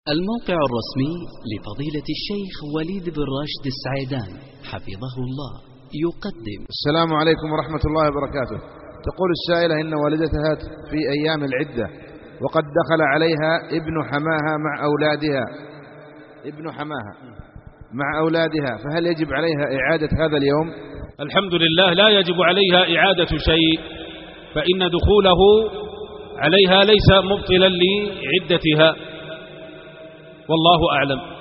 الموقع الرسمي لفضيلة الشيخ وليد بن راشد السعيدان حفظه الله يقدم. السلام عليكم ورحمة الله وبركاته. تقول السائلة إن والدتها في أيام العدة وقد دخل عليها ابن حماها مع أولادها فهل يجب عليها إعادة هذا اليوم؟ الحمد لله، لا يجب عليها إعادة شيء، فإن دخوله عليها ليس مبطلا لعدتها، والله أعلم.